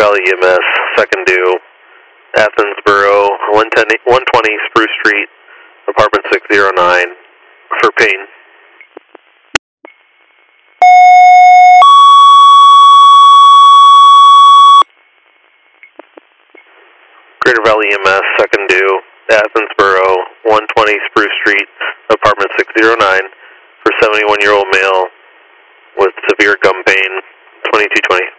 Valley EMS, second due, Athensboro, 120 Spruce Street, apartment 609, for pain. Greater Valley EMS, second due, Athensboro, 120 Spruce Street, apartment 609, for 71-year-old male with severe gum pain, 2220.